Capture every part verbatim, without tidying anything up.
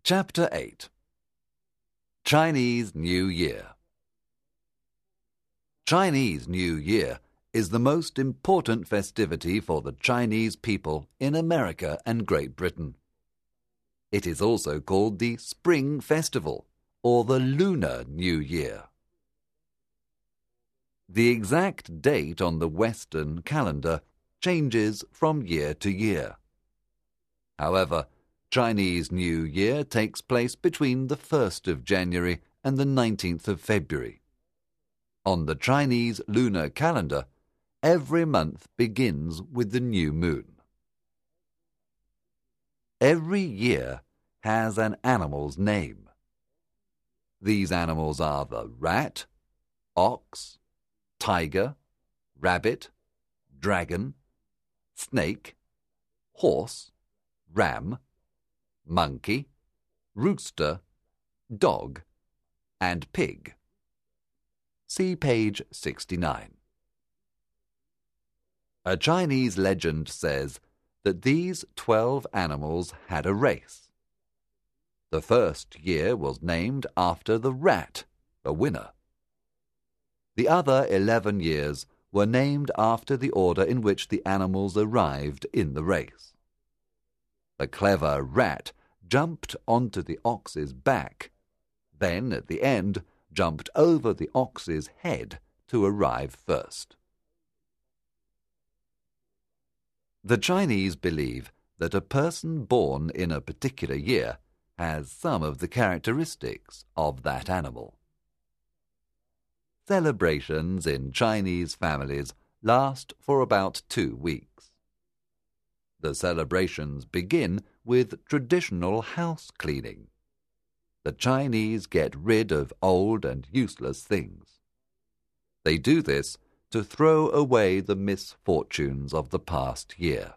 Chapter eight. Chinese New Year. Chinese New Year is the most important festivity for the Chinese people in America and Great Britain. It is also called the Spring Festival or the Lunar New Year. The exact date on the Western calendar changes from year to year. However, Chinese New Year takes place between the first of January and the nineteenth of February. On the Chinese lunar calendar, every month begins with the new moon. Every year has an animal's name. These animals are the rat, ox, tiger, rabbit, dragon, snake, horse, ram, monkey, rooster, dog, and pig. See page sixty-nine. A Chinese legend says that these twelve animals had a race. The first year was named after the rat, the winner. The other eleven years were named after the order in which the animals arrived in the race. The clever rat jumped onto the ox's back, then at the end jumped over the ox's head to arrive first. The Chinese believe that a person born in a particular year has some of the characteristics of that animal. Celebrations in Chinese families last for about two weeks. The celebrations begin with traditional house cleaning. The Chinese get rid of old and useless things. They do this to throw away the misfortunes of the past year.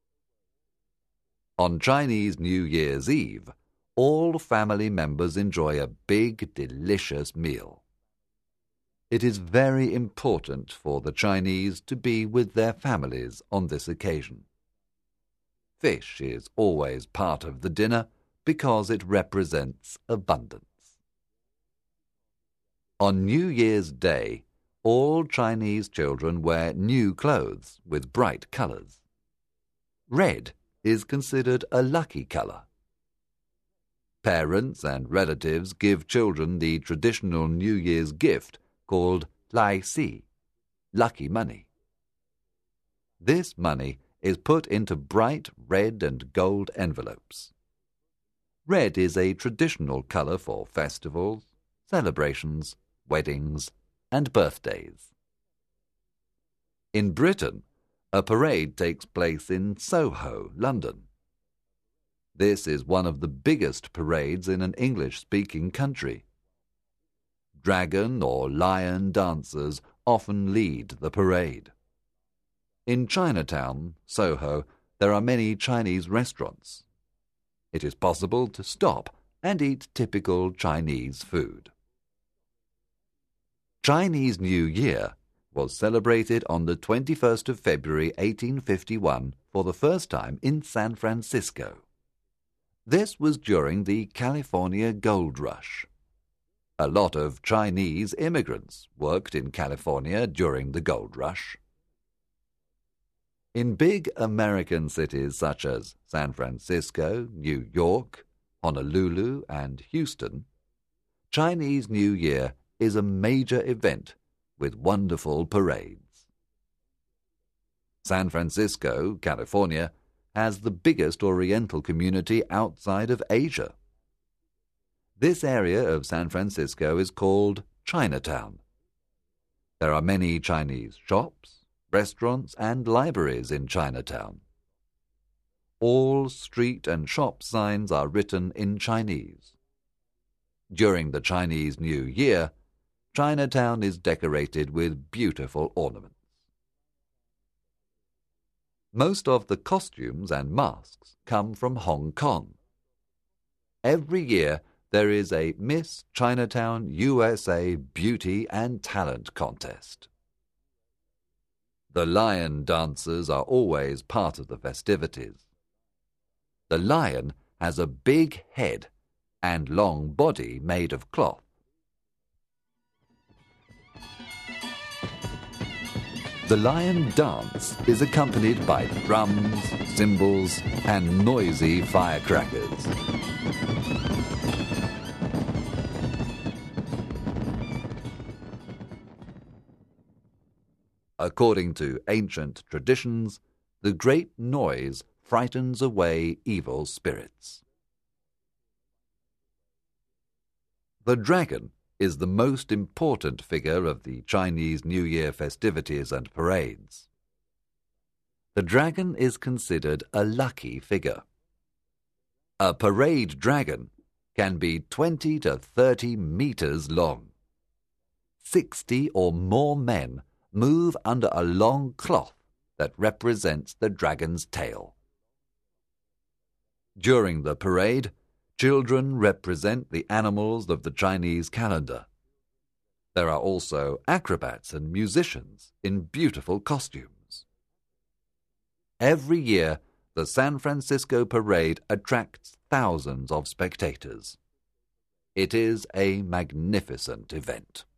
On Chinese New Year's Eve, all family members enjoy a big, delicious meal. It is very important for the Chinese to be with their families on this occasion. Fish is always part of the dinner because it represents abundance. On New Year's Day, all Chinese children wear new clothes with bright colors. Red is considered a lucky color. Parents and relatives give children the traditional New Year's gift called Lai Si, lucky money. This money is put into bright red and gold envelopes. Red is a traditional color for festivals, celebrations, weddings, and birthdays. In Britain, a parade takes place in Soho, London. This is one of the biggest parades in an English-speaking country. Dragon or lion dancers often lead the parade. In Chinatown, Soho, there are many Chinese restaurants. It is possible to stop and eat typical Chinese food. Chinese New Year was celebrated on the twenty-first of February eighteen fifty-one for the first time in San Francisco. This was during the California Gold Rush. A lot of Chinese immigrants worked in California during the gold rush. In big American cities such as San Francisco, New York, Honolulu, and Houston, Chinese New Year is a major event with wonderful parades. San Francisco, California, has the biggest Oriental community outside of Asia. This area of San Francisco is called Chinatown. There are many Chinese shops, restaurants, and libraries in Chinatown. All street and shop signs are written in Chinese. During the Chinese New Year, Chinatown is decorated with beautiful ornaments. Most of the costumes and masks come from Hong Kong. Every year there is a Miss Chinatown U S A Beauty and Talent Contest. The lion dancers are always part of the festivities. The lion has a big head and long body made of cloth. The lion dance is accompanied by drums, cymbals, and noisy firecrackers. According to ancient traditions, the great noise frightens away evil spirits. The dragon is the most important figure of the Chinese New Year festivities and parades. The dragon is considered a lucky figure. A parade dragon can be twenty to thirty meters long. Sixty or more men move under a long cloth that represents the dragon's tail. During the parade, children represent the animals of the Chinese calendar. There are also acrobats and musicians in beautiful costumes. Every year, the San Francisco Parade attracts thousands of spectators. It is a magnificent event.